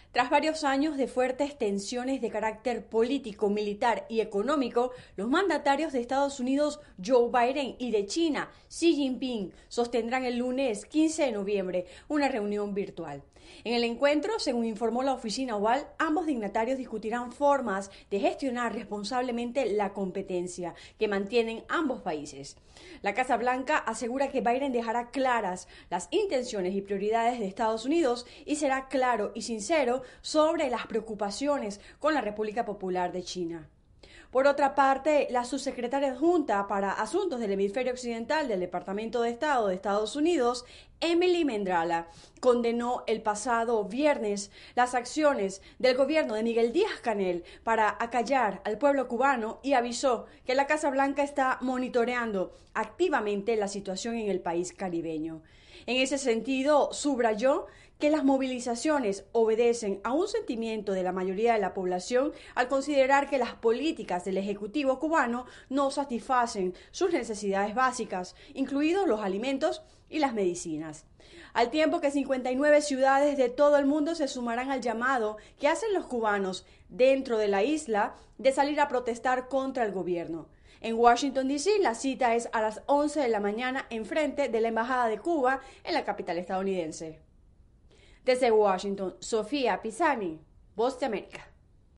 Tras varios años de fuertes tensiones de carácter político, militar y económico, los mandatarios de Estados Unidos, Joe Biden, y de China, Xi Jinping, sostendrán el lunes 15 de noviembre una reunión virtual. En el encuentro, según informó la oficina oval, ambos dignatarios discutirán formas de gestionar responsablemente la competencia que mantienen ambos países. La Casa Blanca asegura que Biden dejará claras las intenciones y prioridades de Estados Unidos y será claro y sincero sobre las preocupaciones con la República Popular de China. Por otra parte, la subsecretaria adjunta para Asuntos del Hemisferio Occidental del Departamento de Estado de Estados Unidos, Emily Mendrala, condenó el pasado viernes las acciones del gobierno de Miguel Díaz-Canel para acallar al pueblo cubano y avisó que la Casa Blanca está monitoreando activamente la situación en el país caribeño. En ese sentido, subrayó que las movilizaciones obedecen a un sentimiento de la mayoría de la población al considerar que las políticas del Ejecutivo cubano no satisfacen sus necesidades básicas, incluidos los alimentos y las medicinas. Al tiempo que 59 ciudades de todo el mundo se sumarán al llamado que hacen los cubanos dentro de la isla de salir a protestar contra el gobierno. En Washington, D.C., la cita es a las 11 de la mañana en frente de la Embajada de Cuba en la capital estadounidense. Desde Washington, Sofía Pisani, Voz de América.